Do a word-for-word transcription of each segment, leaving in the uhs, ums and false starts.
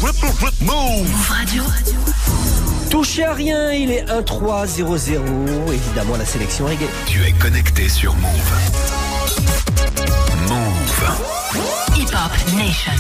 Move Radio. Touchez à rien, il est un trois zéro zéro. Évidemment, la sélection reggae. Tu es connecté sur Move. Move. Hip Hop Nation.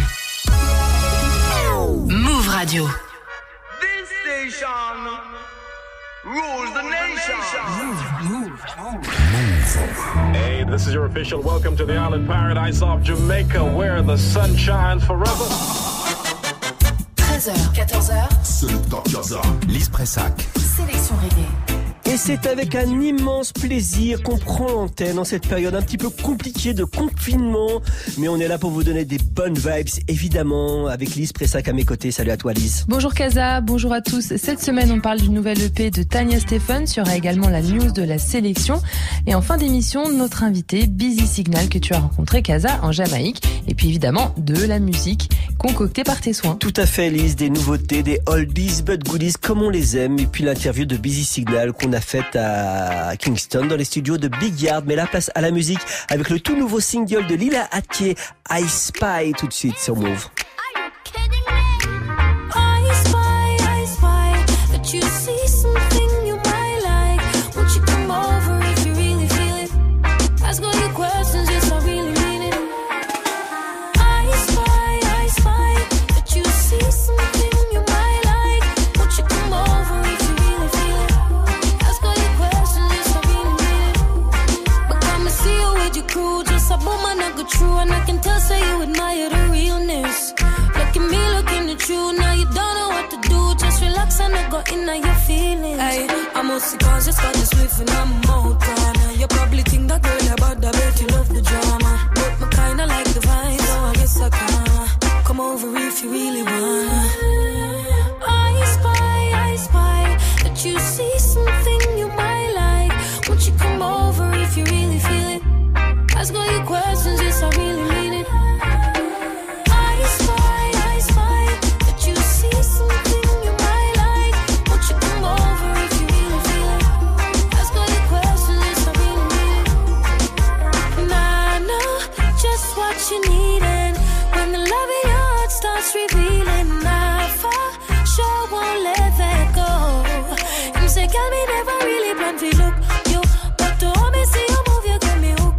Move Radio. This station rules the nation. Move, move, move. Hey, this is your official welcome to the island paradise of Jamaica, where the sun shines forever. treize heures, quatorze heures. Selector Casa. Lise Pressac. Sélection reggae. Et c'est avec un immense plaisir qu'on prend l'antenne en cette période un petit peu compliquée de confinement. Mais on est là pour vous donner des bonnes vibes, évidemment, avec Lise Pressac à mes côtés. Salut à toi, Lise. Bonjour Casa, bonjour à tous. Cette semaine, on parle d'une nouvelle E P de Tanya Stephens. Il y aura également la news de la sélection. Et en fin d'émission, notre invité, Busy Signal, que tu as rencontré, Casa, en Jamaïque. Et puis évidemment, de la musique concoctée par tes soins. Tout à fait, Lise. Des nouveautés, des oldies but goodies comme on les aime. Et puis l'interview de Busy Signal qu'on a faite à Kingston dans les studios de Big Yard. Mais la place à la musique avec le tout nouveau single de Lila Attier, I Spy, tout de suite sur Move. True, and I can tell, say you admire the realness. Look at me, looking at you. Now you don't know what to do. Just relax and I go in on your feelings. Hey, I'm mostly conscious, got this swift and I'm out corner. You probably think that girl about that, bet you love the drama. But me kinda like the vibe, so I guess I can. Come over if you really wanna. I spy, I spy that you see something you might like. Won't you come over if you really feel it? Ask all your questions, yes, I really mean it. I spy, I spy that you see something you might like. Won't you come over if you really feel it? Ask all your questions, yes, I really mean it. Nah, I know just what you need, and when the love in your heart starts revealing, I for sure won't let that go. You say, girl, me never really plan to look you, but to hold me, see you move, you got me hooked.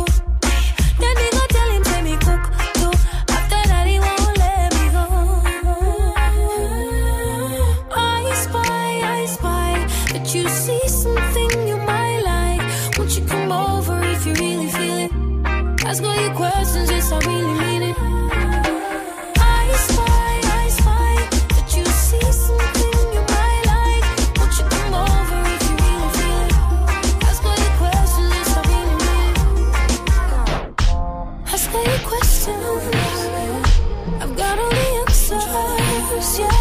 Ask all your questions, yes, I really mean it. I spy, I spy that you see something you might like. Won't you come over if you really feel it? Ask all your questions, yes, I really mean it. Ask all your questions, I've got all the answers, yeah.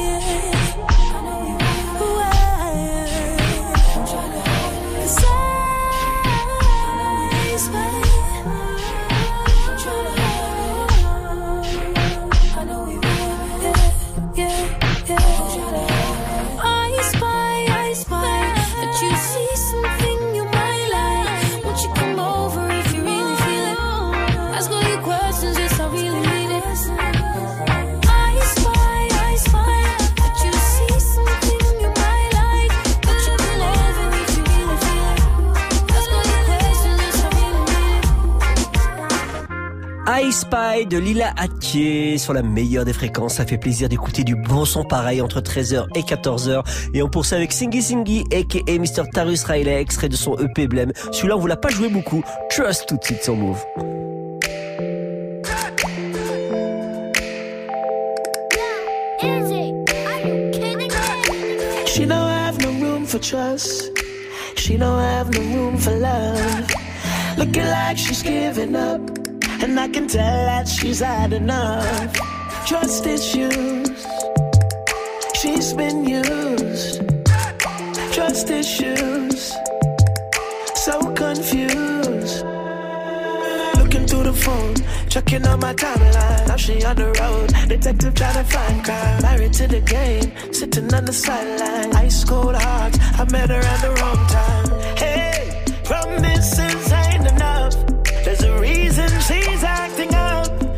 I Spy de Lila Attier sur la meilleure des fréquences. Ça fait plaisir d'écouter du bon son pareil entre treize heures et quatorze heures. Et on poursuit avec Singy Singy aka mister Tarrus Riley, extrait de son E P Blem. Celui-là on vous l'a pas joué beaucoup. Trust tout de suite sur Move. She don't have no room for trust. She don't have no room for love. Looking like she's giving up, and I can tell that she's had enough. Trust issues, she's been used. Trust issues, so confused. Looking through the phone, checking on my timeline. Now she on the road, detective trying to find crime. Married to the game, sitting on the sideline. Ice cold heart, I met her at the wrong time. Hey, promises ain't enough. There's a reason she's acting up. So be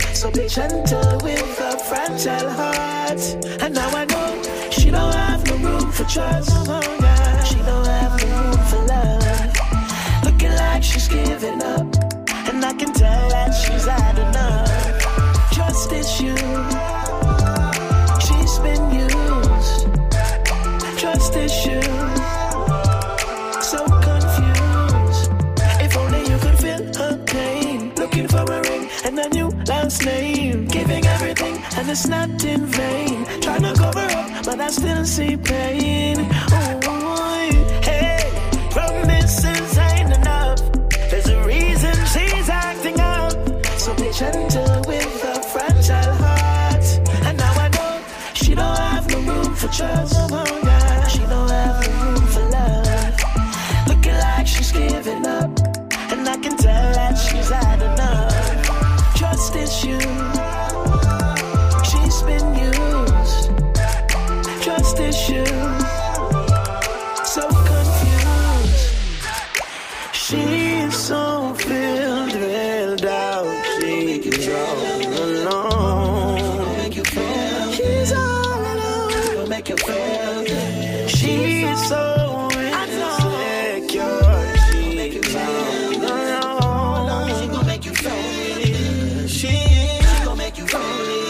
be gentle with a fragile heart. And now I know she don't have no room for trust. She don't have no room for love. Looking like she's giving up, and I can tell that she's had enough. Trust issues, she's been used. Trust issues, so confused. If only you could feel her pain. Looking for a ring and a new last name. Giving everything and it's not in vain. Trying to cover up, but I still see pain. Ooh, hey, promises ain't enough. There's a reason she's acting up. So be gentle with a fragile heart. And now I know she don't have no room for trust. She don't have no room for love. Looking like she's giving up, and I can tell that she's had enough. Trust issues, she's been used. Trust issues, so confused. She's so filled with doubt. She's all alone. She's all alone. Make you feel. She's so insecure. She's all alone. She gon' make you feel it. She, she gon' make you feel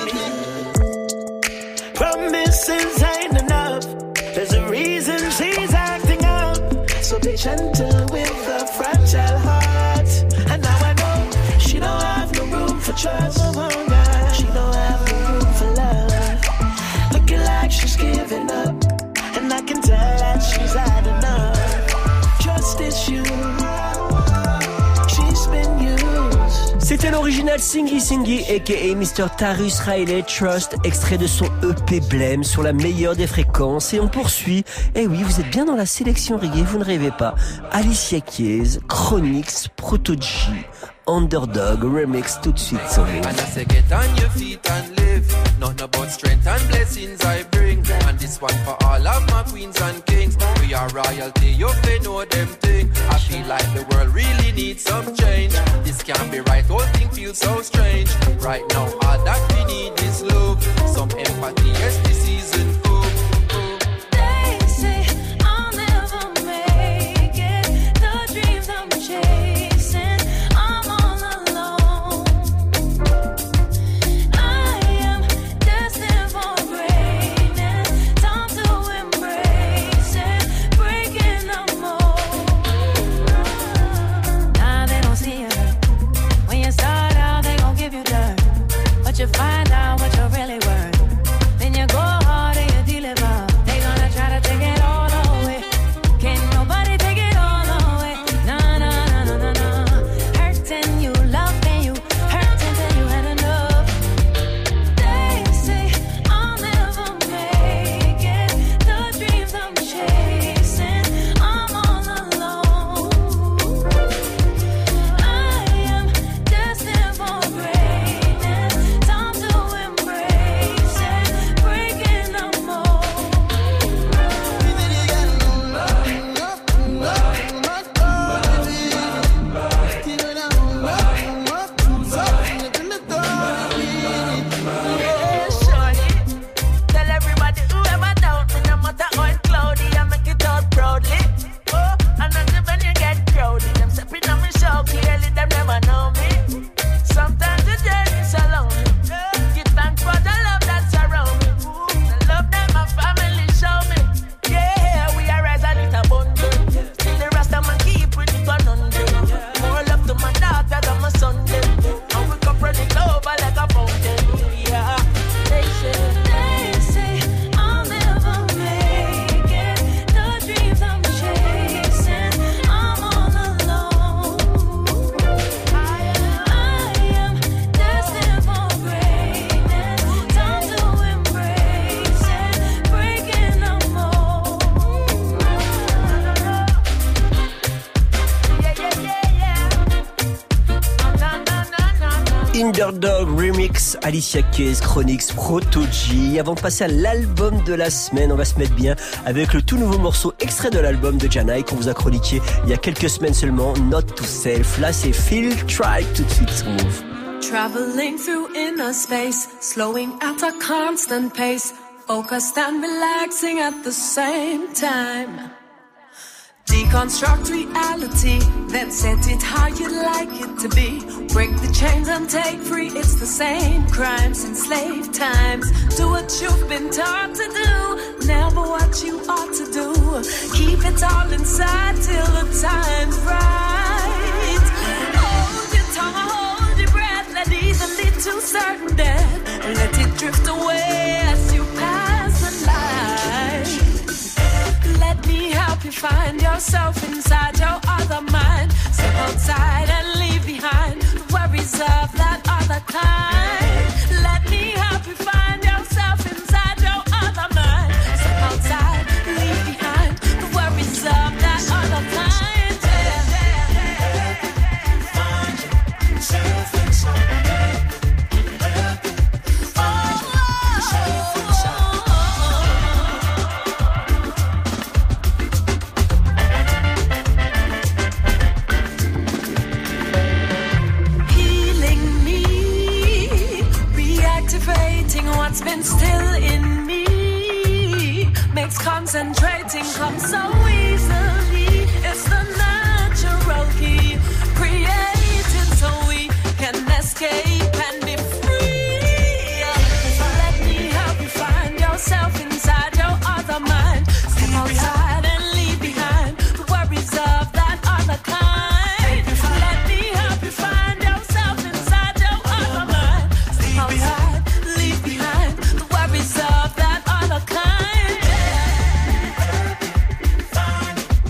it. Promises ain't enough. There's a reason she's acting up. So be gentle with a fragile heart. And now I know she don't have no room for trust. She don't have no room for love. Looking like she's giving up, and I can tell that she's had enough. Trust issues, she's been used. C'était l'original Singy Singy aka mister Tarrus Riley, Trust, extrait de son E P Blême sur la meilleure des fréquences. Et on poursuit. Eh oui, vous êtes bien dans la sélection reggae, vous ne rêvez pas. Alicia Keys, Chronix, Proto-G, Underdog, remix tout de suite sur vous. And I say get on your feet and live. Nothing about strength and blessings I bring. And this one for all of my queens and kings. We are royalty, you pay know them thing. I feel like the world really needs some change. This can't be right, whole thing feels so strange. Right now all that we need is love. Some empathy, yes this season full. They say I'll never make it. The dreams I'm chasing, I'm all alone. I am destined for greatness. Time to embrace it, breaking the mold. Nah, they don't see it. When you start out, they gon' give you dirt, but you find out what you're really worth. Then you go hard and you deliver. They gonna try to take it all away. Can't nobody take it all away. Nah, nah, nah, nah, nah, nah. Hurting you, loving you, hurting till you had enough. They say I'll never make it. The dreams I'm chasing, I'm all alone. I am destined for greatness. Time to embrace it, breaking the mold. Yeah, shorty. Tell everybody whoever doubt me, no matter how it's cloudy, I make it out proudly. Oh, and until when you get crowded, them stepping on me show clearly, them never know me. Sometimes the journey's so lonely. Give thanks for the love that's around me. The love that my family show me. Yeah, we are rising in abundance. Still the rest of my keep with it one hundred. More love to my daughters and my son. And we come running over like a fountain. Yeah, they say, they say I'll never make it. The dreams I'm chasing, I'm all alone. I am destined for greatness. Time to embrace it, breaking the mold. Yeah, yeah, yeah, yeah. No, no, no, no, no. Underdog Remix, Alicia Keys, Chronix, Proto-G. Avant de passer à l'album de la semaine, on va se mettre bien avec le tout nouveau morceau extrait de l'album de Janai qu'on vous a chroniqué il y a quelques semaines seulement, Not to Self. Là, c'est Feel Tribe tout de suite sur Move. Traveling through inner space, slowing at a constant pace, focused and relaxing at the same time. Deconstruct reality, then set it how you'd like it to be. Break the chains and take free, it's the same crime since slave times. Do what you've been taught to do, never what you ought to do. Keep it all inside till the time's right. Hold your tongue, hold your breath, let either lead to certain death. Let it drift away as you pass the light. Let me help you find yourself inside your other mind. Step outside and leave behind the worries of that other kind. Let me help you find yourself inside your other mind. Step outside, leave behind the worries of that other kind. Find yourself inside. What's been still in me makes concentrating come so easily. It's the natural key, created so we can escape and be free. So let me help you find yourself inside your other mind. Step outside and leave behind the worries of that other kind. Let me help you find yourself inside your other mind. Step outside, leave behind the worries of that other kind. Find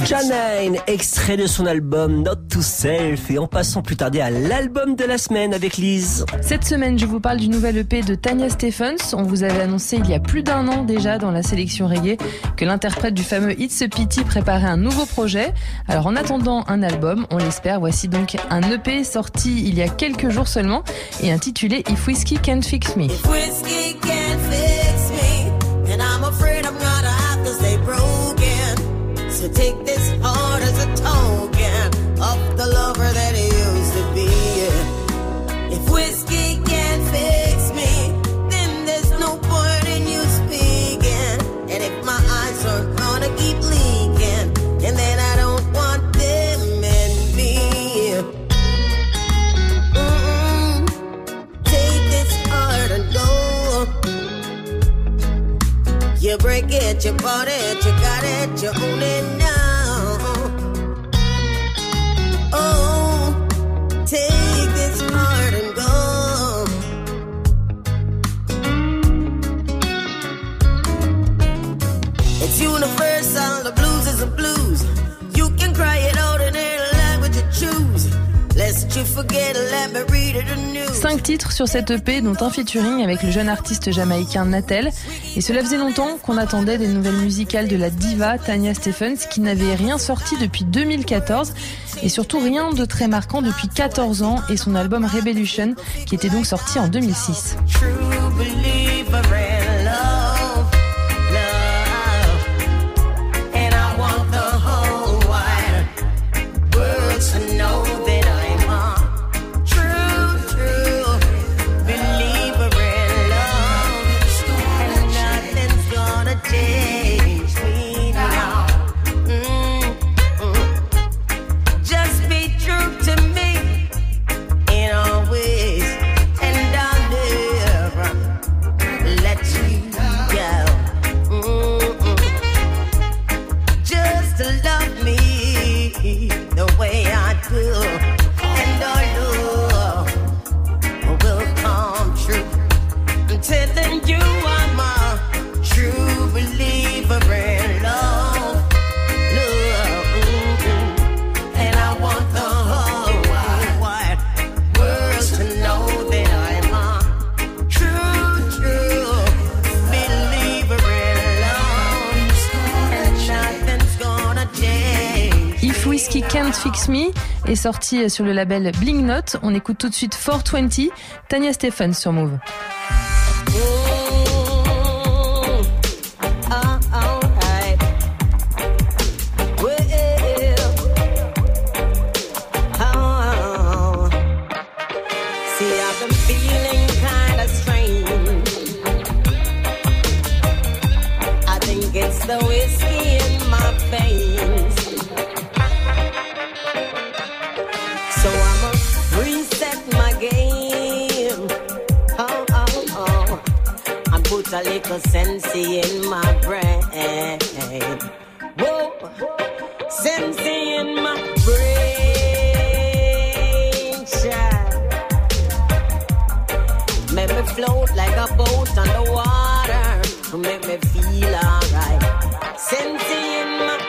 Janine, extrait de son album Not to Self, et en passant plus tarder à l'album de la semaine avec Lise. Cette semaine, je vous parle du nouvel E P de Tanya Stephens. On vous avait annoncé il y a plus d'un an déjà dans la sélection reggae que l'interprète du fameux It's a Pity préparait un nouveau projet. Alors en attendant un album, on l'espère, voici donc un E P sorti il y a quelques jours seulement et intitulé If Whiskey Can't Fix Me. If whiskey can't fix me, and I'm afraid I'm gonna have to stay broken. So take this heart as a token of the lover that it used to be. If whiskey can't fix me, then there's no point in you speaking. And if my eyes are gonna keep leaking, and then I don't want them in me. Mm-mm. Take this heart and go. You break it, you bought it, you got it, you own it now. Oh, take this heart and go. It's universal, the blues is a blues. You can cry it out in any language you choose. Lest you forget, let me read it anew. Cinq titres sur cette E P, dont un featuring avec le jeune artiste jamaïcain Natel. Et cela faisait longtemps qu'on attendait des nouvelles musicales de la diva Tanya Stephens, qui n'avait rien sorti depuis deux mille quatorze. Et surtout rien de très marquant depuis quatorze ans, et son album Revolution, qui était donc sorti en deux mille six. True believer in love, love. And I want the whole wide world to know that I'm a true, true believer in love. And nothing's gonna change me now. Mm-mm. Just be true to me in all ways, and I'll never let you go. Mm-mm. Just love me the way I do, and our love will come true. I'm telling you I'm a true believer in love, love. Mm-mm. And I want the whole wide, wide world to know that I'm a true, true believer in love, and nothing's gonna change. If Whiskey Can't Fix Me est sorti sur le label Bling Note. On écoute tout de suite four twenty, Tanya Stephens sur Move. Oh, alright. Well, oh. See, I've been feeling kinda strange. I think it's the whiskey in my veins. So I'ma reset my game. Oh, oh, oh. And put a little sensei in my brain. Whoa, sensei in my brain, child. Make me float like a boat on the water. Make me feel alright. Sensei in my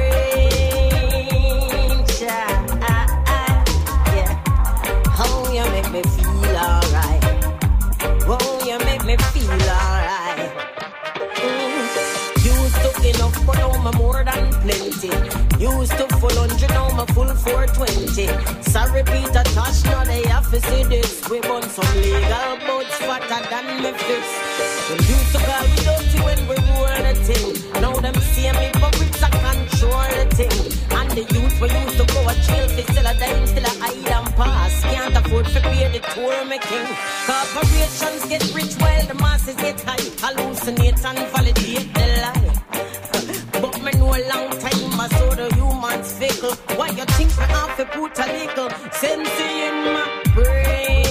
brain, child. Yeah. Oh, you make me feel alright. Oh, you make me feel alright. Mm. Used to enough, but now I'm more than plenty. Used to full hundred, now I'm full four twenty. Sorry, Peter Tosh, now they have to see this. We want some legal boats fatter than me fist. Them used to call me dirty when we were the thing. Now them see me puppets, I control the thing. And the youth we used to go a jail, they still a dime, still a hide and pass. Can't afford to pay the tour, me king. Corporations get rich while the masses get high. Hallucinate and validate the lie. But me know a long time I saw the humans fickle. Why you think me have to put a little sense in my brain,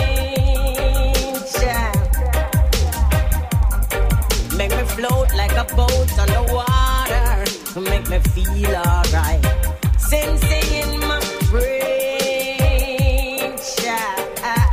child? Make me float like a boat on the water. Make me feel alright. Sense in my brain, child.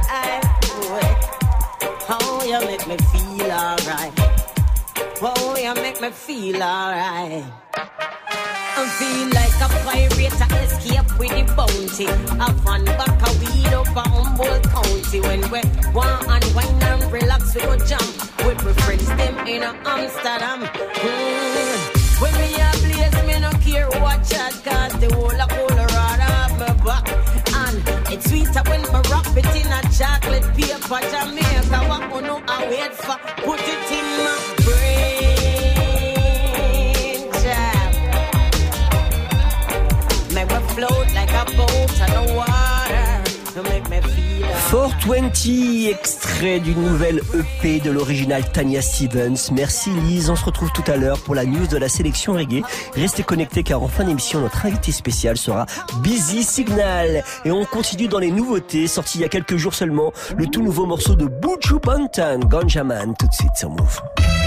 Oh, you make me feel alright. Oh, you make me feel alright. I feel like a pirate to escape with the bounty. A fun back a weed up a Humboldt County. When we want and wine and relax, we go jump with my friends them in a Amsterdam. Mm. When me a blaze, me no care what chat, cause the whole of Colorado have my back. And it's sweeter when me wrap it in a chocolate paper. Jamaica, what you know I wait for? Put it in my brain jam. Make me float like a boat on the water. You make me feel four twenty, extrait d'une nouvelle E P de l'original Tanya Stephens. Merci Lise, on se retrouve tout à l'heure pour la news de la sélection reggae. Restez connectés car en fin d'émission, notre invité spécial sera Busy Signal. Et on continue dans les nouveautés, sorties il y a quelques jours seulement, le tout nouveau morceau de Buju Banton, Ganja Man, tout de suite sur Move.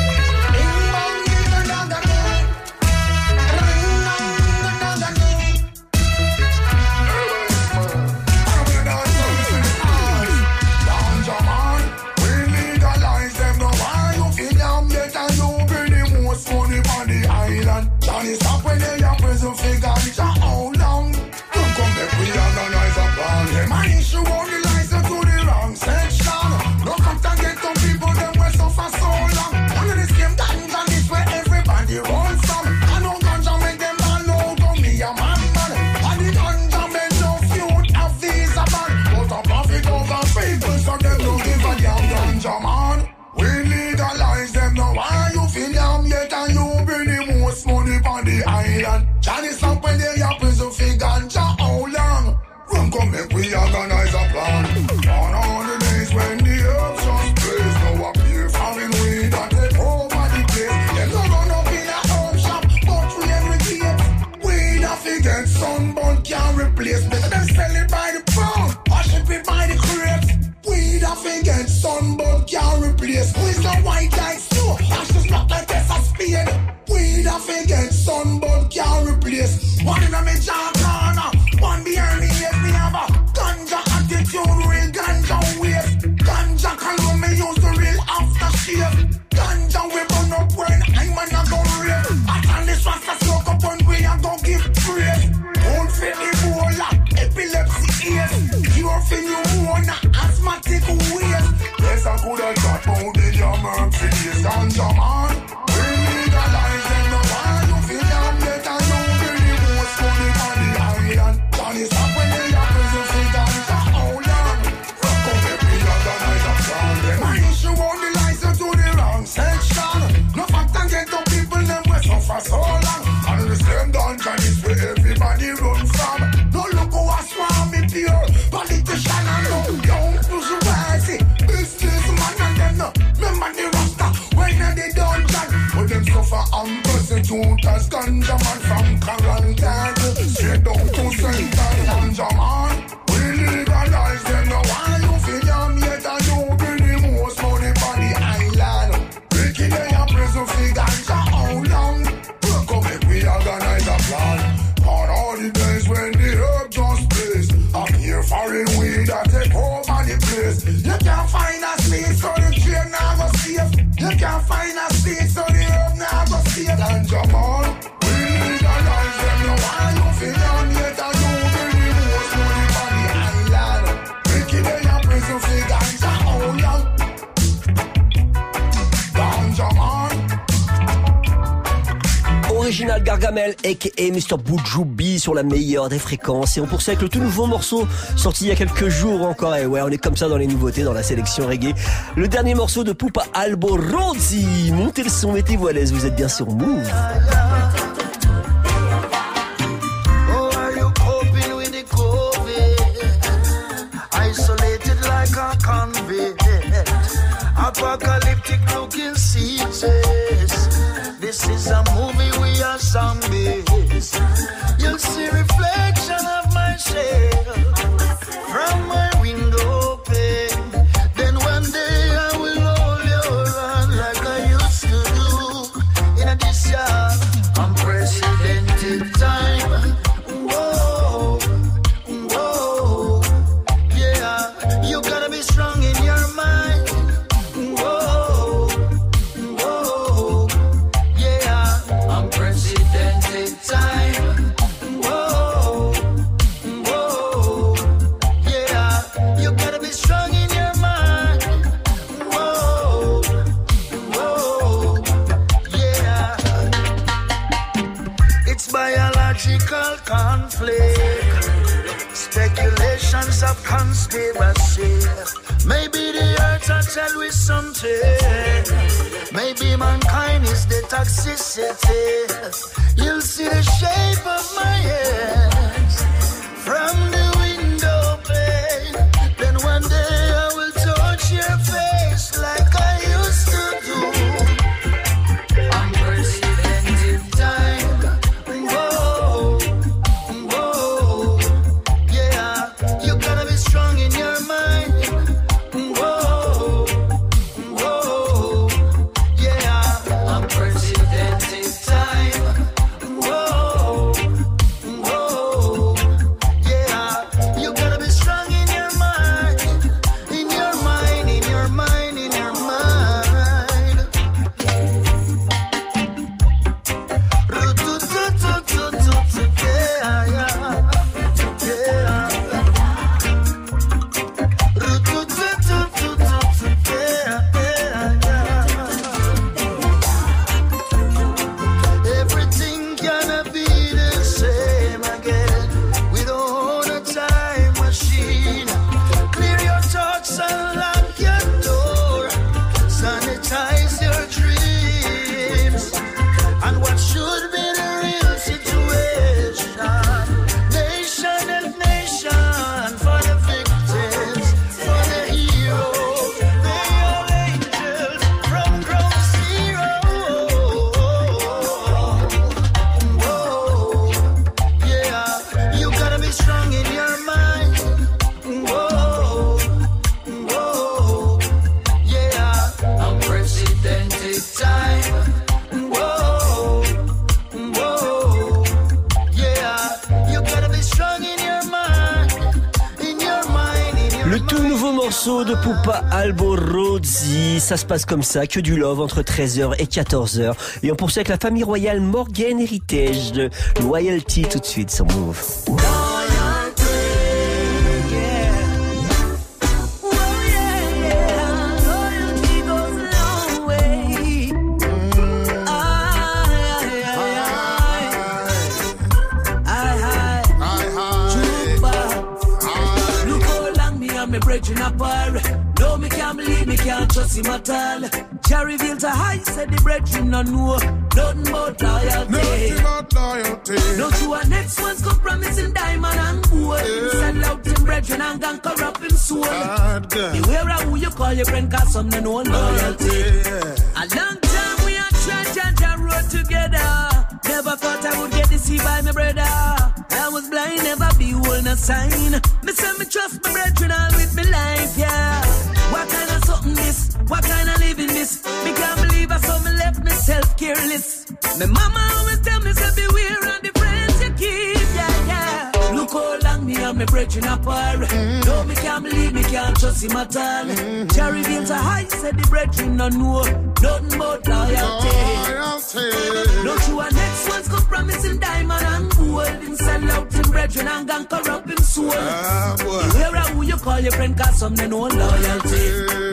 Johnny stop when they are prison for ganja. How long? Don't come back, we organize a plan. Them a issue on the license to the wrong section. No come to get some people, them will suffer so long. Under the same ganja, this where everybody runs from. I know ganja make them all know to me a man, man. And the ganja make no feud of these a man. But a profit over people, so them don't give a damn ganja, man. We legalize them now. Why you feel damn yet and you bring the most money on the island? Johnny stop when they are prison for ganja. How long? Run come make we organize a plan. On all the days when the herbs just blaze, now appear foreign weed and take over the place. Them no run up in a herb shop, but we every day. Weed off against sunburn can't replace. Better them sell it by the pound, or ship it by the crates. Weed off against sunburn can't replace. We's the white like snow, ashes black like this a spade. Weed off against sunburn can't replace. One in a me jaw corner, one behind me yes me have a ganja attitude, real ganja waste. Ganja cologne me use the real aftershave. Ganja we burn up when I'm a go rape. At on this rasta smoke up when we a go give praise. Don't feel Ebola, epilepsy ears. Cure for pneumonia, asthmatic waste. Yes I could have thought about the jammer face. Ganja man, we legalize them now. Why you feel damn yet and you bring the most money on the island? Johnny stop when they are prison for ganja. How long? Rock up every organize a plan. Them a issue on the license to the wrong section. No fact and get up people them we suffer so long. And the same dungeon is where everybody run from. No look who a swarm me pure politician and no young bourgeoisie. Businessman and them no remember the rasta when they dungeon. But them suffer and persecute as ganja man from quarantine. Straight down to Central ganja man. We legalize them now. Why you feel them yet and you bring the most money on the island? Ricky they a prison for ganja. How long? Come make we organize a plan. On all the days when the herb just blaze, I'm here foreign weed that take over the place. You can't find a seed so the train now go safe. You can't find a seed so the herb now go safe. Ganja man, we legalize them now. Why you feel down yet and you bring the most money on the island? Ricky they a prison for ganja. How long? Ganja man. Original Gargamel, aka mister Buju B sur la meilleure des fréquences. Et on poursuit avec le tout nouveau morceau sorti il y a quelques jours encore. Et ouais, on est comme ça dans les nouveautés, dans la sélection reggae. Le dernier morceau de Pupa Alborozzi. Montez le son, mettez-vous à l'aise, vous êtes bien sur Move. Oh, are you coping with the COVID? Isolated like a convict. Apocalyptic looking seasons. This is a movie, we are zombies. You'll see reflection of myself from my window pane. Then one day I will hold your hand like I used to do. In this yard, unprecedented time. Whoa, whoa, yeah. You gotta be strong in your mind. Whoa, whoa, yeah. Unprecedented time. conspiracy. Maybe the earth will tell we something. Maybe mankind is the toxicity. You'll see the shape of my hands from the window pane. Then one day I will touch your face like I used to do. Unprecedented time. Whoa, whoa, yeah. You gotta be strong in your mind. Whoa, whoa, yeah. Unprecedented time. Whoa, whoa, yeah. You gotta be strong in your mind, in your mind, in your mind, in your mind. Ru-tu-tu-tu-tu-tu-tu, yeah, yeah, yeah. Ru-tu-tu-tu-tu-tu-tu, yeah, yeah, yeah. Everything gonna be the same again. We don't own a time machine. Clear your thoughts and lock your door. Sanitize your dreams. And what should be the real situation? Nation and nation for the victims, for the heroes. They are angels from ground zero. Whoa, yeah. You gotta be strong in your mind. Whoa, whoa, yeah. Unprecedented time. Whoa, whoa, yeah. You gotta be strong in your mind, in your mind, in your Le tout nouveau morceau de Pupa Alborozzi, ça se passe comme ça, que du love entre treize heures et quatorze heures. Et on poursuit avec la famille royale Morgan Heritage de Loyalty tout de suite sur Move. Look how long me and me brethren apart. No, me can't believe me can't trust him at all. Jah revealed to high, said the brethren no know nothing but loyalty. Nothing but loyalty. No true and next one's come promising diamond and gold. Sell out him brethren and gang corrupt him soul. Beware of who you call your friend, cause some no know loyalty. A long time we had tried and Jah road together. Never thought I would get deceived by my brother. I was blind, never be one a sign. Me say me trust my brethren all with me life, yeah. What kind of something this? What kind of living this? Me can't believe I saw me left myself careless. My mama always tell me say beware of the friends you keep, yeah, yeah. Look how long me and my brethren apart. Mm. No, me can't believe me can't trust him at all. Mm. Jah revealed to high, said the brethren no know nothing but loyalty. Loyalty. No true and next one's come promising diamond and gold. Him sell out him brethren and gang corrupt him soul. Ah, boy. Beware of who you call your friend, cause some they know loyalty.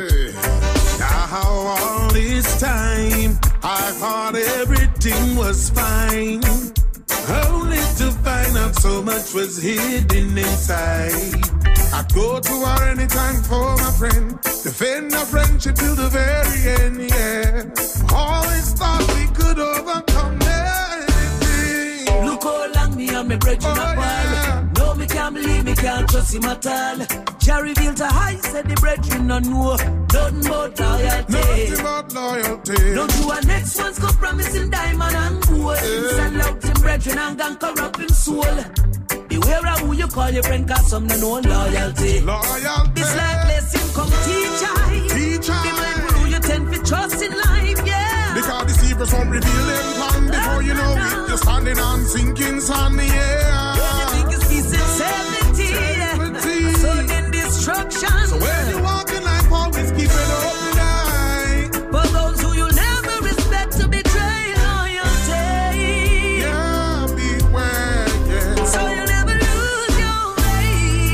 Now all this time I thought everything was fine, only to find out so much was hidden inside. I'd go to war anytime for my friend, defend our friendship till the very end, yeah. Always thought we could overcome anything. Look how long me and my brethren Oh, apart. yeah. No, me can't believe me can't trust him at all. Jah revealed to high, said the brethren no know nothing but loyalty. Nothing but loyalty. No true and next one's come promising diamond and gold. Yeah. Sell out him brethren and gang corrupt him soul. Beware of who you call your friend, cause some no know loyalty. Loyalty. This life lesson come teach I. Teach I. Be mindful who you tend to trust in life, yeah. Because deceivers won't reveal them plan before you know it. You're standing on sinking sand, yeah. When you think it's peace and safety, Safety. sudden destruction. So when you walk in life, always keep it open eye. For those who you'll never respect to betray loyalty. Yeah, beware, yeah. So you never lose your way.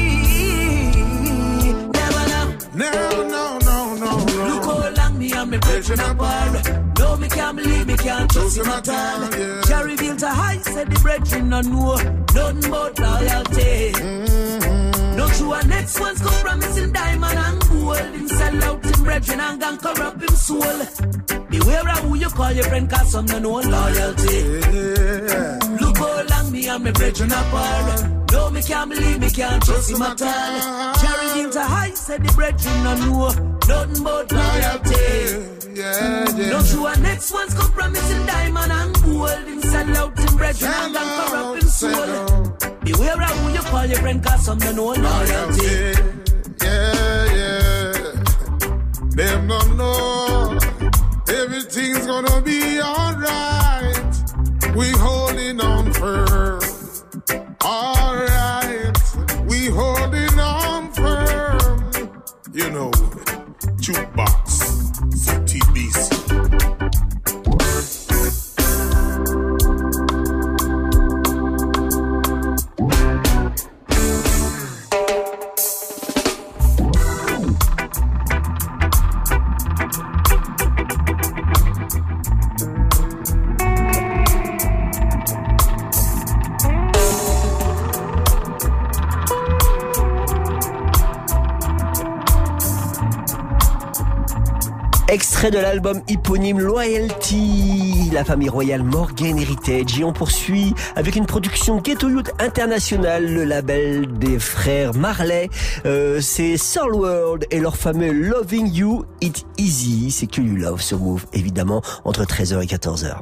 Never know. No, no, no, no, no. Look how long me and me brethren apart. No, me can't believe me can't trust him at all. Yeah. Jah revealed to high, said the brethren no know nothing but loyalty. Mm-hmm. No true and next one's come from brethren and can corrupt him soul. Beware of who you call your friend, cause some no know loyalty. Yeah. Look how long me and my brethren apart. No, me can't believe, me can't trust him at all. Carry him to high, said the brethren no know nothing but loyalty. Yeah, yeah. Don't you a next one's come promising diamond and gold. Him sell out him brethren and can corrupt him soul. Beware of who you call your friend, cause some no know loyalty. Yeah, yeah. Them don't know everything's gonna be alright. We holding on firm. Alright, we holding on firm. You know, Jukebox, C T B C. Extrait de l'album éponyme Loyalty, la famille royale Morgan Heritage. Et on poursuit avec une production Ghetto Youth International, le label des frères Marley. Euh, c'est Soul World et leur fameux Loving You It Easy. C'est que du love sur Move, évidemment, entre treize heures et quatorze heures.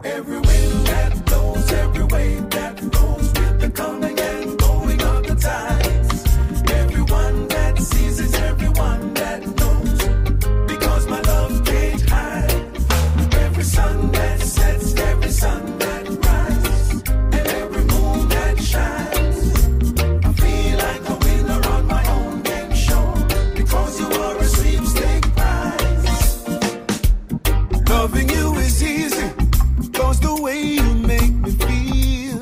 Loving you is easy, 'cause the way you make me feel.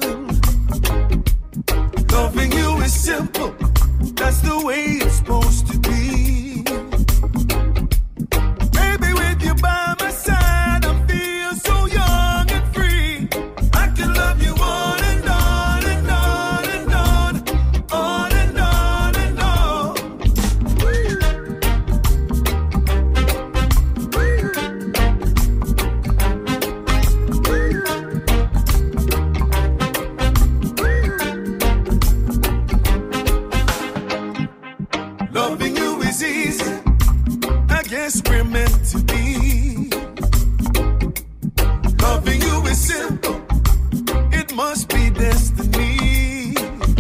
Loving you is simple, that's the way it's supposed to be. Baby, with you by my side, I feel so young and free. I can love you on and on and on and on, on and on and on. Loving you is easy, I guess we're meant to be. Loving you is simple, it must be destiny.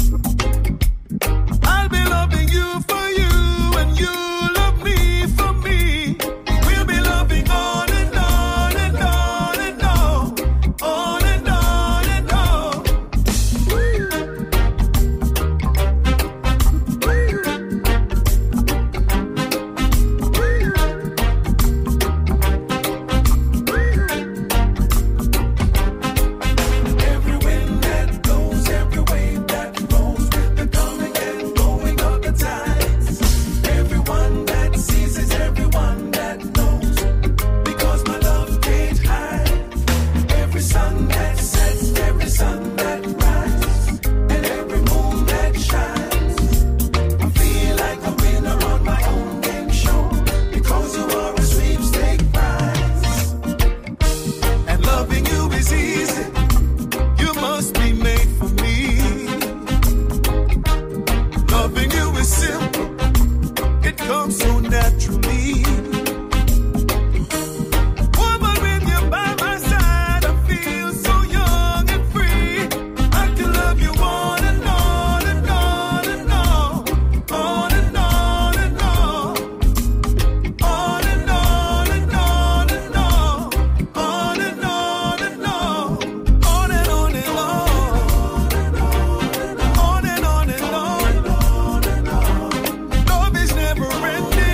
I'll be loving you for you, and you love me for me. We'll be loving on and on and on and on, on and on and on. Every wind that blows, every wave that rolls, with the coming and going of the tides. Everyone that sees is everyone that knows, because my love can't hide. Every sun that sets, every sun that rises, and every moon that shines. I feel like a winner on my own game show, because you are a sweepstake prize. And loving you is easy, you must be made for me. Loving you is simple, it comes so naturally. Woman, with you by my side, I feel so young and free. I can love you on and on and on and on, on and on and on, on and on and on and on, on and on and on, on and on and on, on and on and on. Love is never ending.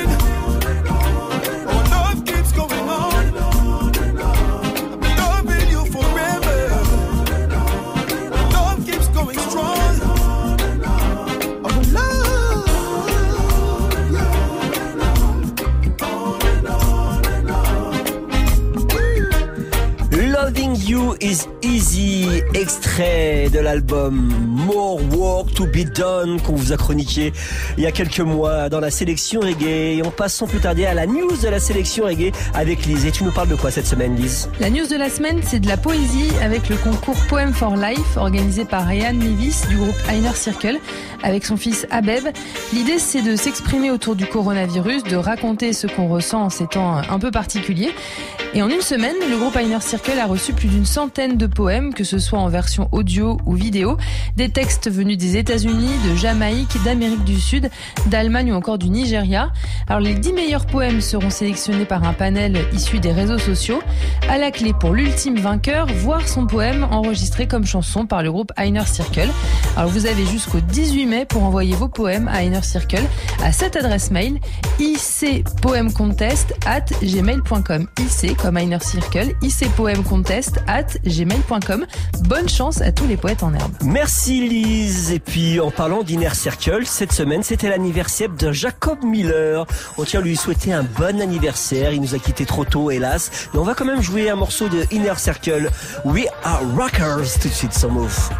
is Easy, extrait de l'album More Work to Be Done qu'on vous a chroniqué il y a quelques mois dans la sélection reggae. Et on passe sans plus tarder à la news de la sélection reggae avec Lise. Et tu nous parles de quoi cette semaine, Lise? La news de la semaine, c'est de la poésie avec le concours Poem for Life organisé par Ryan Nevis du groupe Inner Circle avec son fils Abeb. L'idée, c'est de s'exprimer autour du coronavirus, de raconter ce qu'on ressent en ces temps un peu particuliers. Et en une semaine, le groupe Inner Circle a reçu plus d'une centaine de poèmes, que ce soit en version audio ou vidéo, des textes venus des États-Unis, de Jamaïque, d'Amérique du Sud, d'Allemagne ou encore du Nigeria. Alors les dix meilleurs poèmes seront sélectionnés par un panel issu des réseaux sociaux. À la clé pour l'ultime vainqueur, voir son poème enregistré comme chanson par le groupe Inner Circle. Alors vous avez jusqu'au dix-huit mai pour envoyer vos poèmes à Inner Circle à cette adresse mail icpoemcontest arobase gmail point com. ic comme Inner Circle, icpoemcontest arobase gmail point com. Bonne chance à tous les poètes en herbe. Merci Lise. Et puis en parlant d'Inner Circle, cette semaine c'était l'anniversaire de Jacob Miller. On tient à lui souhaiter un bon anniversaire. Il nous a quitté trop tôt, hélas. Mais on va quand même jouer un morceau de Inner Circle. We Are Rockers tout de suite sur Move.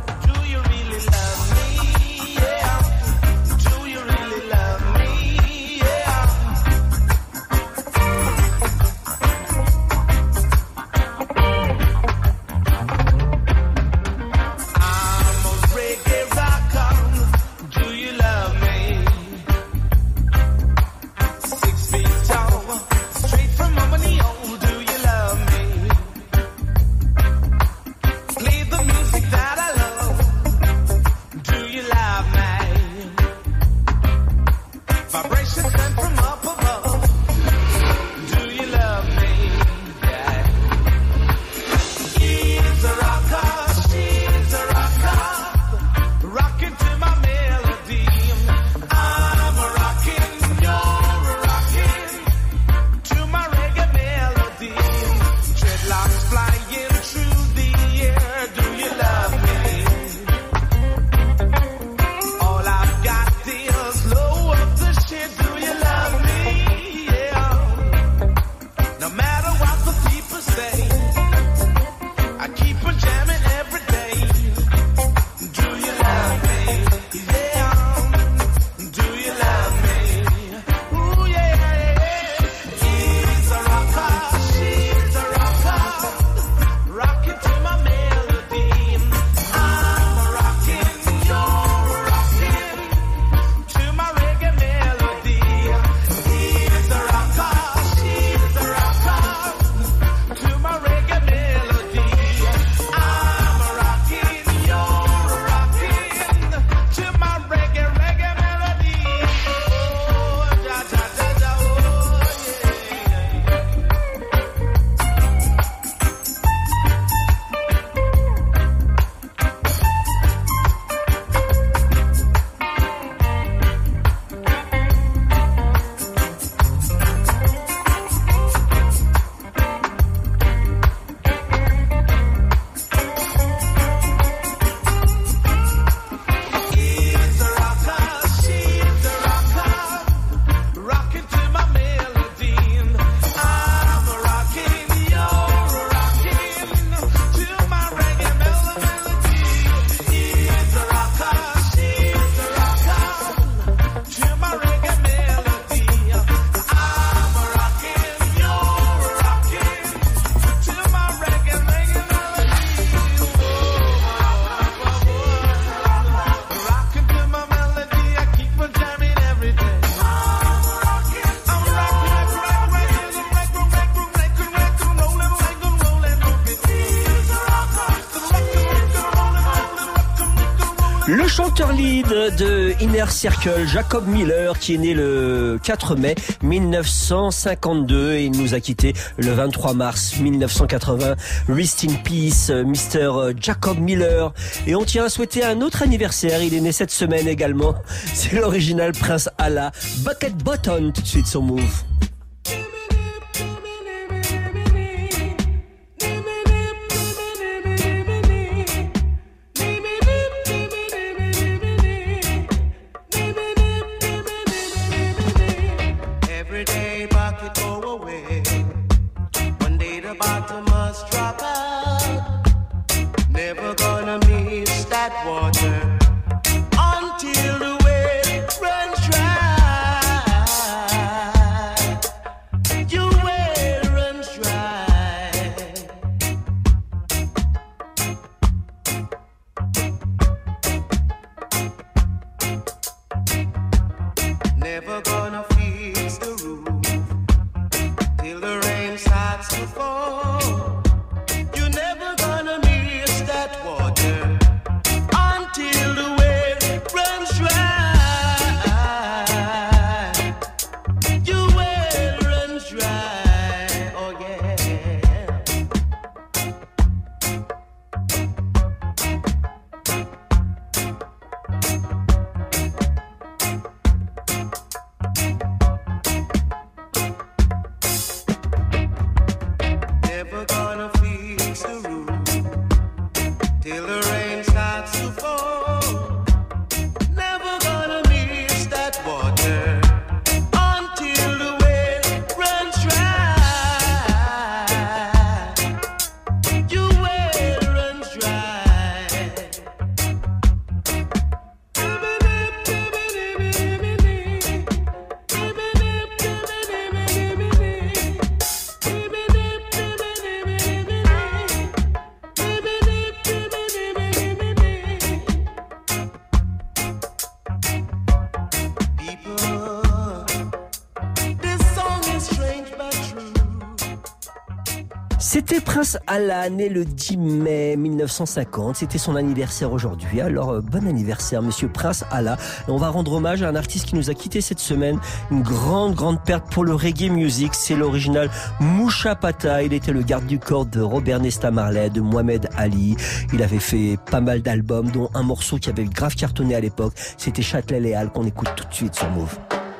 Le chanteur lead de Inner Circle, Jacob Miller, qui est né le quatre mai mille neuf cent cinquante-deux et il nous a quitté le vingt-trois mars mille neuf cent quatre-vingts. Rest in peace, Mister Jacob Miller. Et on tient à souhaiter un autre anniversaire. Il est né cette semaine également. C'est l'original Prince Allah. Bucket Button, tout de suite sur Move. Bottom must drop out. C'était Prince Allah, né le dix mai mille neuf cent cinquante. C'était son anniversaire aujourd'hui. Alors, euh, bon anniversaire, monsieur Prince Allah. Et on va rendre hommage à un artiste qui nous a quitté cette semaine. Une grande, grande perte pour le reggae music. C'est l'original Moucha Pata. Il était le garde du corps de Robert Nesta Marley, de Mohamed Ali. Il avait fait pas mal d'albums, dont un morceau qui avait grave cartonné à l'époque. C'était Châtelet Léal, qu'on écoute tout de suite sur Move.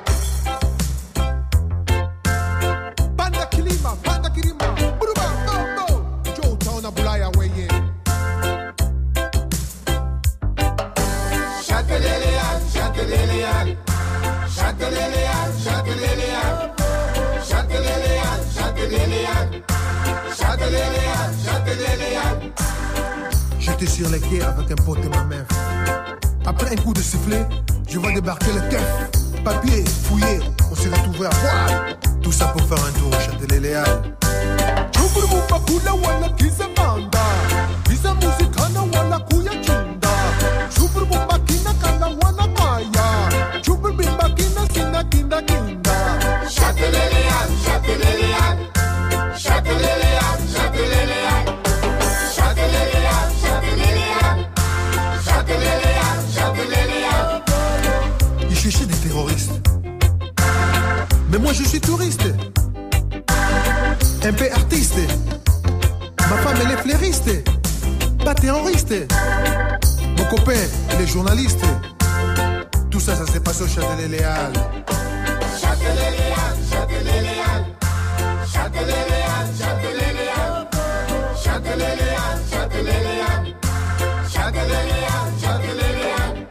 J'étais sur les quais avec un pote et ma meuf. Après un coup de sifflet, je vois débarquer le keuf. Papier, fouillé, on s'est retrouvés à poil. Tout ça pour faire un tour au Châtelet-Léal. Ils cherchaient des terroristes. Mais moi je suis touriste, un peu artiste. Ma femme elle est fleuriste, pas terroriste. Mon copain il est journaliste. Tout ça, ça s'est passé au Châtelet-Léal. Châtelet-Léal, Châtelet-Léal, Châtelet-Léal, Châtelet-Léal, Châtelet-Léal, Châtelet-Léal, Châtelet-Léal, Châtelet-Léal.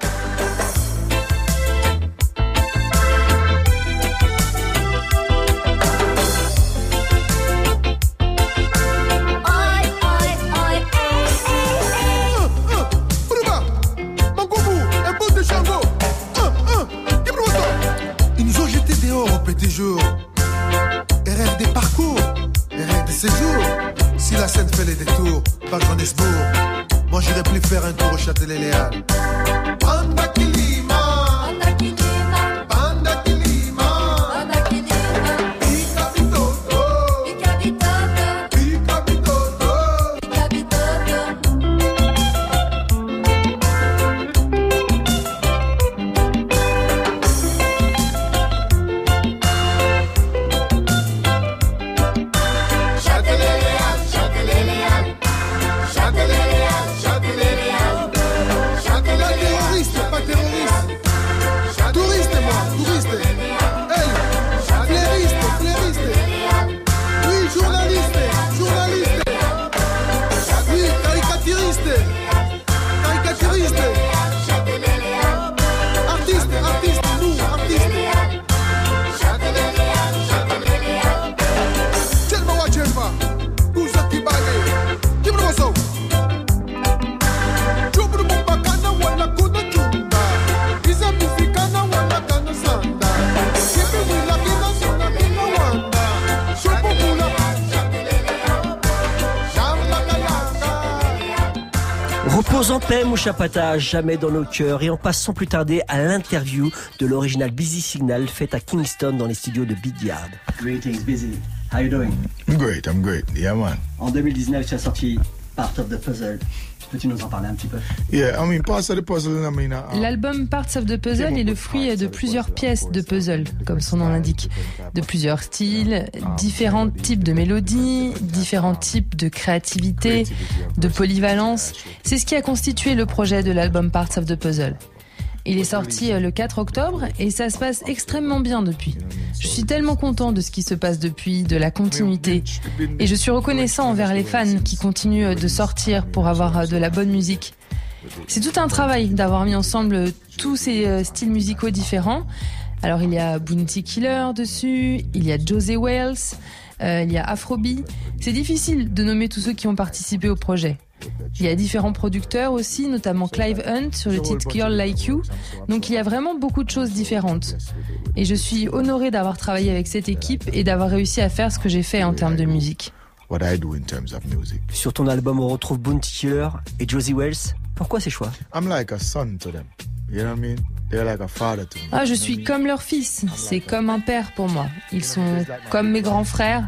Petit jour, erreur des parcours, erreur des séjours. Si la scène fait les détours par Johannesburg, moi j'irai plus faire un tour au Châtelet-Léal. Panda Kilima, Panda Kilima, Panda Kilima, Panda Kilima, Pika Bitoto, Pika Bitoto, Pika Bitoto, Pika Bitoto. Repose en paix, Moucha Pata, jamais dans nos cœurs. Et on passe sans plus tarder à l'interview de l'original Busy Signal faite à Kingston dans les studios de Big Yard. Greetings, Busy. How you doing? I'm great, I'm great. Yeah, man. En deux mille dix-neuf, tu as sorti Part of the Puzzle. Peux-tu nous en parler un petit peu? Yeah, I mean, Parts of the Puzzle, I mean, uh, L'album Parts of the Puzzle est le fruit de plusieurs pièces de puzzle, comme son nom l'indique, de plusieurs styles, différents types de mélodies, différents types de créativité, de polyvalence. C'est ce qui a constitué le projet de l'album Parts of the Puzzle. Il est sorti le quatre octobre et ça se passe extrêmement bien depuis. Je suis tellement content de ce qui se passe depuis, de la continuité. Et je suis reconnaissant envers les fans qui continuent de sortir pour avoir de la bonne musique. C'est tout un travail d'avoir mis ensemble tous ces styles musicaux différents. Alors il y a Bounty Killer dessus, il y a José Wales, euh, il y a Afrobeat. C'est difficile de nommer tous ceux qui ont participé au projet. Il y a différents producteurs aussi, notamment Clive Hunt sur le titre Girl Like You. Donc il y a vraiment beaucoup de choses différentes. Et je suis honorée d'avoir travaillé avec cette équipe et d'avoir réussi à faire ce que j'ai fait en termes de musique. What I do in terms of music. Sur ton album, on retrouve Bounty Killer et José Wales. Pourquoi ces choix? I'm like a son to them. You know what I mean? They're like a father to me. Ah, je suis comme leur fils. C'est comme un père pour moi. Ils sont comme mes grands frères.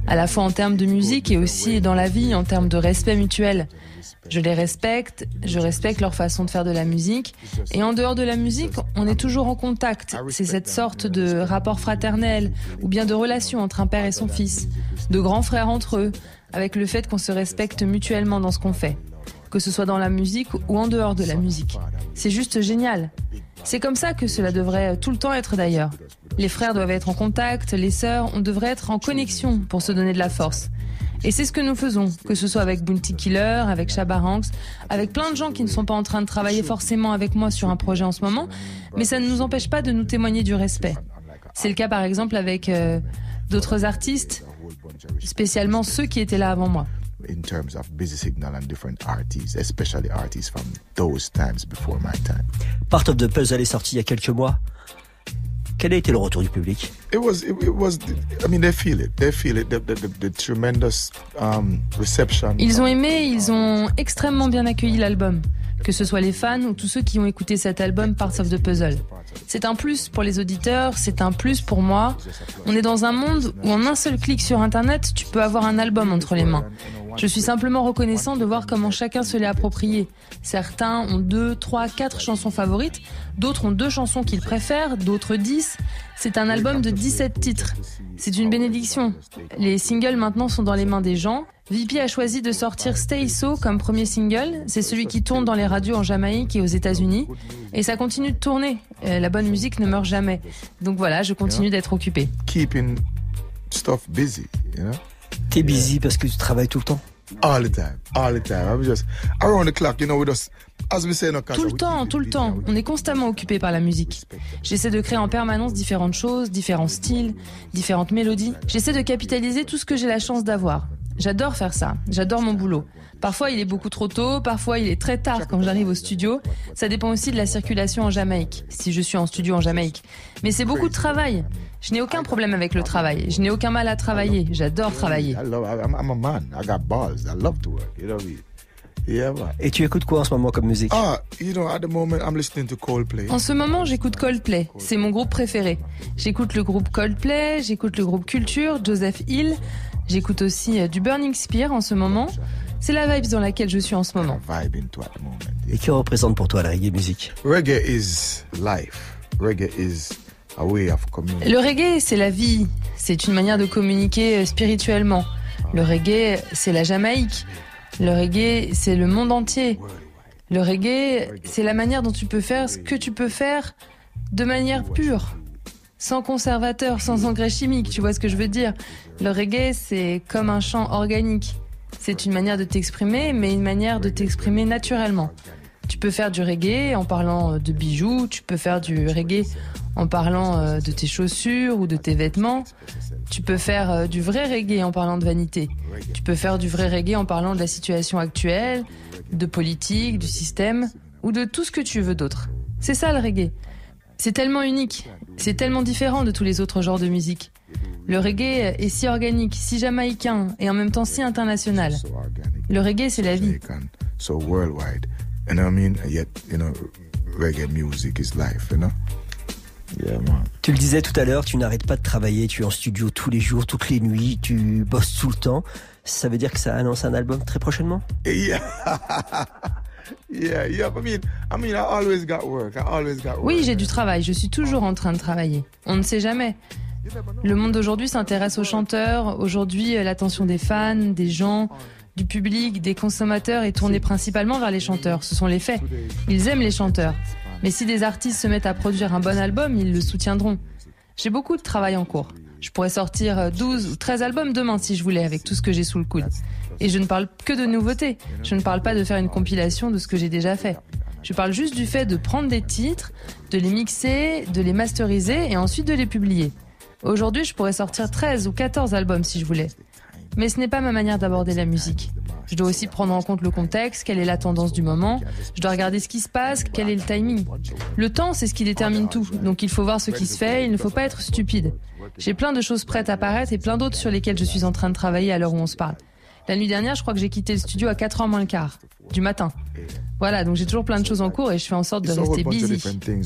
à la fois en termes de musique et aussi dans la vie, en termes de respect mutuel. Je les respecte, je respecte leur façon de faire de la musique. Et en dehors de la musique, on est toujours en contact. C'est cette sorte de rapport fraternel ou bien de relation entre un père et son fils, de grands frères entre eux, avec le fait qu'on se respecte mutuellement dans ce qu'on fait, que ce soit dans la musique ou en dehors de la musique. C'est juste génial. C'est comme ça que cela devrait tout le temps être d'ailleurs. Les frères doivent être en contact, les sœurs, on devrait être en connexion pour se donner de la force. Et c'est ce que nous faisons, que ce soit avec Bounty Killer, avec Shabba Ranks, avec plein de gens qui ne sont pas en train de travailler forcément avec moi sur un projet en ce moment, mais ça ne nous empêche pas de nous témoigner du respect. C'est le cas par exemple avec euh, d'autres artistes, spécialement ceux qui étaient là avant moi. In terms of Busy Signal and different artists, especially artists from those times before my time. Part of the Puzzle est sorti il y a quelques mois. Quel a été le retour du public? It was, it, it was. I mean, they feel it. They feel it. The, the, the, the tremendous um, reception. Ils ont aimé, ils ont extrêmement bien accueilli l'album. Que ce soit les fans ou tous ceux qui ont écouté cet album Parts of the Puzzle. C'est un plus pour les auditeurs, c'est un plus pour moi. On est dans un monde où en un seul clic sur Internet, tu peux avoir un album entre les mains. Je suis simplement reconnaissant de voir comment chacun se l'est approprié. Certains ont deux, trois, quatre chansons favorites, d'autres ont deux chansons qu'ils préfèrent, d'autres dix. C'est un album de dix-sept titres. C'est une bénédiction. Les singles maintenant sont dans les mains des gens. V P a choisi de sortir Stay So comme premier single. C'est celui qui tourne dans les radios en Jamaïque et aux États-Unis. Et ça continue de tourner. La bonne musique ne meurt jamais. Donc voilà, je continue d'être occupée. Keeping stuff busy, you know? T'es busy parce que tu travailles tout le temps? All the time, all the time. I'm just around the clock, you know, with us. As we say, no, tout le temps, tout le temps. On est constamment occupé par la musique. J'essaie de créer en permanence différentes choses, différents styles, différentes mélodies. J'essaie de capitaliser tout ce que j'ai la chance d'avoir. J'adore faire ça, j'adore mon boulot. Parfois il est beaucoup trop tôt, parfois il est très tard quand j'arrive au studio. Ça dépend aussi de la circulation en Jamaïque, si je suis en studio en Jamaïque. Mais c'est beaucoup de travail. Je n'ai aucun problème avec le travail, je n'ai aucun mal à travailler, j'adore travailler. Et tu écoutes quoi en ce moment comme musique? Ah, you know, at the moment I'm listening to Coldplay. En ce moment, j'écoute Coldplay. C'est mon groupe préféré. J'écoute le groupe Coldplay, j'écoute le groupe Culture, Joseph Hill. J'écoute aussi euh, du Burning Spear en ce moment. C'est la vibe dans laquelle je suis en ce moment. Et qui représente pour toi la reggae music? Reggae is life. Reggae is a way of communicating. Le reggae, c'est la vie. C'est une manière de communiquer spirituellement. Le reggae, c'est la Jamaïque. Le reggae, c'est le monde entier. Le reggae, c'est la manière dont tu peux faire ce que tu peux faire de manière pure. Sans conservateur, sans engrais chimiques, tu vois ce que je veux dire. Le reggae, c'est comme un chant organique. C'est une manière de t'exprimer, mais une manière de t'exprimer naturellement. Tu peux faire du reggae en parlant de bijoux, tu peux faire du reggae en parlant de tes chaussures ou de tes vêtements. Tu peux faire du vrai reggae en parlant de vanité. Tu peux faire du vrai reggae en parlant de la situation actuelle, de politique, du système, ou de tout ce que tu veux d'autre. C'est ça le reggae. C'est tellement unique, c'est tellement différent de tous les autres genres de musique. Le reggae est si organique, si jamaïcain et en même temps si international. Le reggae, c'est la vie. So worldwide, and I mean, yet you know, reggae music is life, you know. Yeah, man. Tu le disais tout à l'heure, tu n'arrêtes pas de travailler, tu es en studio tous les jours, toutes les nuits, tu bosses tout le temps. Ça veut dire que ça annonce un album très prochainement? Yeah. Yeah, yeah, I mean, I mean, I always got work. I always got work. Oui, j'ai du travail, je suis toujours en train de travailler. On ne sait jamais. Le monde d'aujourd'hui s'intéresse aux chanteurs. Aujourd'hui, l'attention des fans, des gens, du public, des consommateurs est tournée principalement vers les chanteurs. Ce sont les faits. Ils aiment les chanteurs. Mais si des artistes se mettent à produire un bon album, ils le soutiendront. J'ai beaucoup de travail en cours. Je pourrais sortir douze ou treize albums demain si je voulais, avec tout ce que j'ai sous le coude. Et je ne parle que de nouveautés. Je ne parle pas de faire une compilation de ce que j'ai déjà fait. Je parle juste du fait de prendre des titres, de les mixer, de les masteriser et ensuite de les publier. Aujourd'hui, je pourrais sortir treize ou quatorze albums si je voulais. Mais ce n'est pas ma manière d'aborder la musique. Je dois aussi prendre en compte le contexte, quelle est la tendance du moment. Je dois regarder ce qui se passe, quel est le timing. Le temps, c'est ce qui détermine tout. Donc il faut voir ce qui se fait, il ne faut pas être stupide. J'ai plein de choses prêtes à paraître et plein d'autres sur lesquelles je suis en train de travailler à l'heure où on se parle. La nuit dernière, je crois que j'ai quitté le studio à quatre heures moins le quart du matin. Voilà, donc j'ai toujours plein de choses en cours et je fais en sorte de rester busy.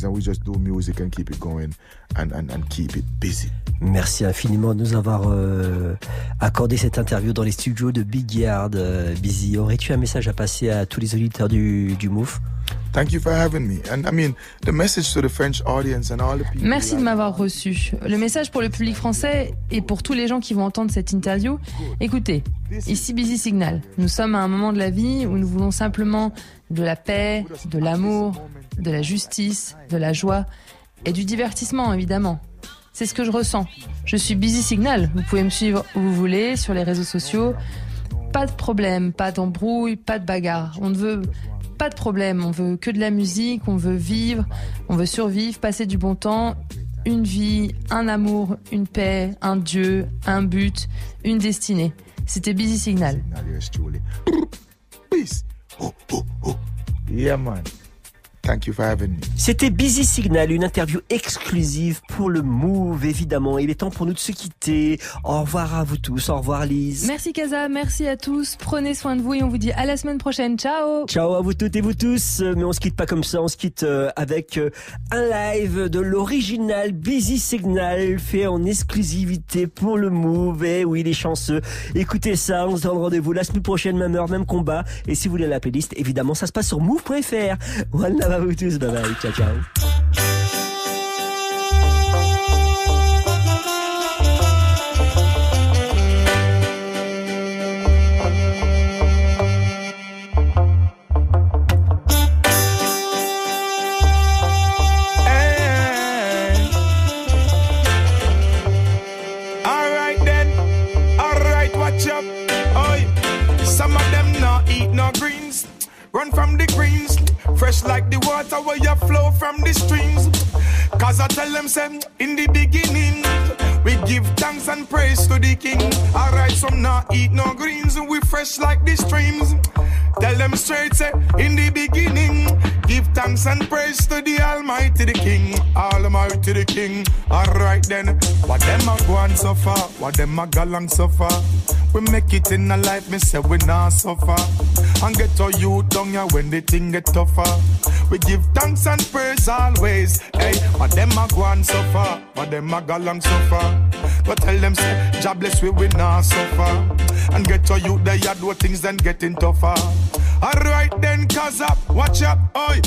Merci infiniment de nous avoir euh, accordé cette interview dans les studios de Big Yard. Euh, Busy, aurais-tu un message à passer à tous les auditeurs du, du Move? Thank you for having me. And I mean, the message to the French audience and all the people. Merci de m'avoir reçu. Le message pour le public français et pour tous les gens qui vont entendre cette interview, écoutez, ici Busy Signal. Nous sommes à un moment de la vie où nous voulons simplement de la paix, de l'amour, de la justice, de la joie et du divertissement, évidemment. C'est ce que je ressens. Je suis Busy Signal. Vous pouvez me suivre où vous voulez, sur les réseaux sociaux. Pas de problème, pas d'embrouille, pas de bagarre. On ne veut pas de problème. On veut que de la musique, on veut vivre, on veut survivre, passer du bon temps, une vie, un amour, une paix, un Dieu, un but, une destinée. C'était Busy Signal. Peace. Oh, oh, oh. Yeah, man. Thank you for having me. C'était Busy Signal, une interview exclusive pour le Move, évidemment. Il est temps pour nous de se quitter. Au revoir à vous tous. Au revoir, Lise. Merci, Kaza. Merci à tous. Prenez soin de vous et on vous dit à la semaine prochaine. Ciao. Ciao à vous toutes et vous tous. Mais on se quitte pas comme ça. On se quitte avec un live de l'original Busy Signal fait en exclusivité pour le Move. Et oui, les chanceux. Écoutez ça. On se donne rendez-vous la semaine prochaine, même heure, même combat. Et si vous voulez la playlist, évidemment, ça se passe sur move point f r. Voilà. À vous tous, bye bye, ciao ciao. Run from the greens, fresh like the water where you flow from the streams. Cause I tell them, say, in the beginning, we give thanks and praise to the King. Alright, some not eat no greens, we fresh like the streams. Tell them straight, say, in the beginning, give thanks and praise to the Almighty, the King. Almighty, the King. Alright then, what them a go and suffer, what them a go long suffer. We make it in a life, me say we not suffer. And get to you down here when the thing get tougher. We give thanks and praise always. Hey, but them a go and suffer, but them a go long suffer. But tell them say, jobless we we not suffer. And get to you there you do things then getting tougher. Alright then, cause up, watch up, oi.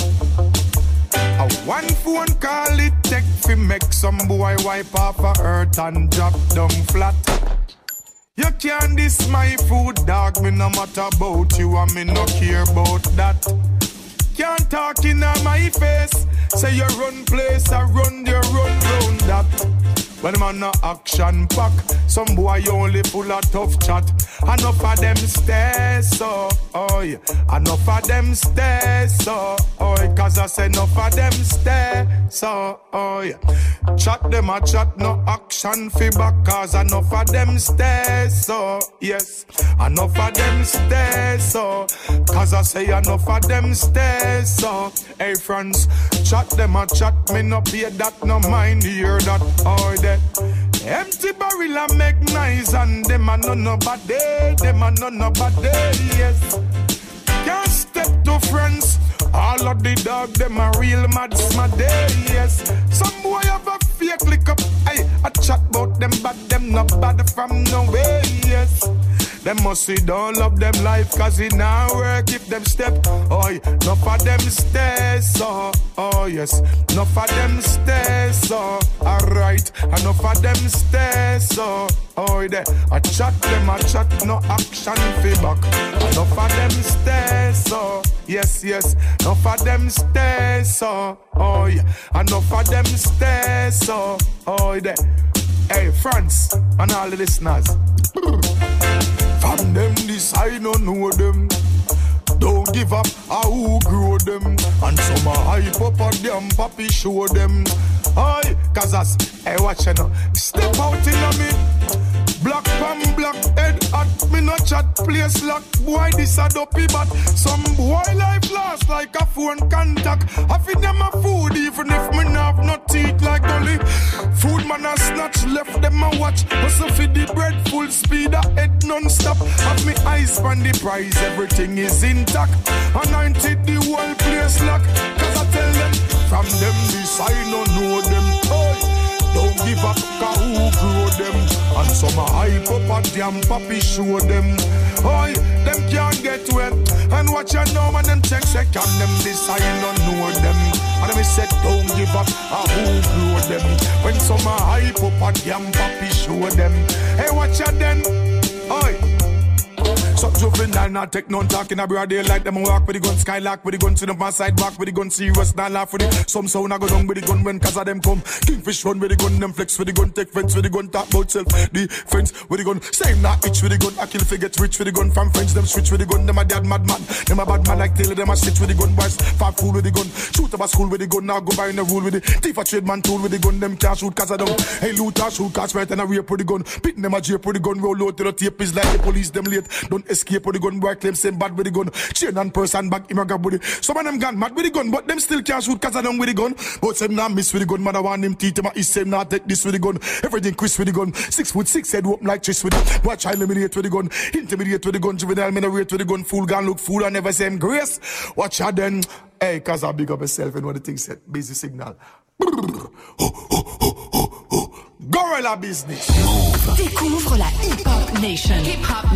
A one phone call it take fi make some boy wipe off a earth and drop down flat. You can't diss my food, dog. Me no matter about you and me no care about that. Can't talk in my face. Say you run place, I run, you run round that. When man no action pack, some boy only full of tough chat. Enough of them stay so, oi. Enough of them stay so, oi. Cause I say enough of them stay so, oi. Chat them a chat, no action feedback. Cause enough of them stay so, yes. Enough of them stay so. Cause I say enough of them stay so. Hey friends, chat them a chat, me no pay that, no mind hear that, oi. That empty barrel a make nice and them a no nobody, them a no nobody, yes. Can't step to friends, all of the dog, them a real mad smaddy, yes. Some boy have a fake lick up, aye, a chat about them but them not bad from no way, yes. Them must see don't love them life cause it now work if them step. Oi, no for them stay so. Oh yes, no for them stay so. Alright, and no for them stay so. Oi there, I chat them, I chat no action feedback. And no for them stay so. Yes, yes, no for them stay so. Oh yeah, and no for them stay so. Oi there. Hey, France, and all the listeners. From them, this I don't know them. Don't give up, I who grow them. And some a hype up on them, papi show them. Aye, cause us, hey, watch you now. Step out in a me. Black pam, black head at me no chat place lock. Boy, this a dopey but some boy life lost like a phone contact. I feed them a food even if me not have no teeth like Dolly. Food man a snatch, left them a watch. Hustle feed the bread full speed, a head no non-stop. Have me eyes on the prize, everything is intact. Anointed the whole place lock. Cause I tell them, from them this I no know them. Oh, don't give up, cause who grow them? And some a hype up a damn papi show them. Oi, them can't get wet. And watch your know and them check second them this I don't know them. And them said don't give up, a who grow them? When some a hype up a damn papi show them. Hey, watch your then. Oi. Some juvenile not take none talking a broad daylight. Them walk with the gun, skylark with the gun, sit up my side, walk with the gun, serious, not laugh with it. Some sound I go down with the gun when cause of them come. Kingfish run with the gun, them flex with the gun, take friends with the gun, talk about self defense with the gun. Same not itch with the gun, I kill forget rich with the gun. From friends, them switch with the gun, them a dad mad man. Them a bad man like Taylor, them a stitch with the gun. Boys, fat fool with the gun. Shoot up a school with the gun, now go by in the rule with it. Thief a trade man tool with the gun, them can't shoot cause of them. Hey, loot a shoot, catch right and a rape with the gun. Pitting them a jape with the gun, roll out to the tape is like the police, them late. Don't escape with the gun, boy claim same bad with the gun. Chain and person back him a grab with it. Some of them gone mad with the gun, but them still can't shoot cause of them with the gun. But some not miss with the gun, man I want them teeth, him a is same not take this with the gun. Everything Chris with the gun. Six foot six head open like Chris with it. Watch I eliminate with the gun. Intimidate with the gun. Juvenile men rate with the gun. Fool gone look fool and never say him grace. Watch out then. Hey, cause I big up myself and what the thing said. Busy signal. Gorilla business. Découvre la Hip Hop Nation. Hip Hop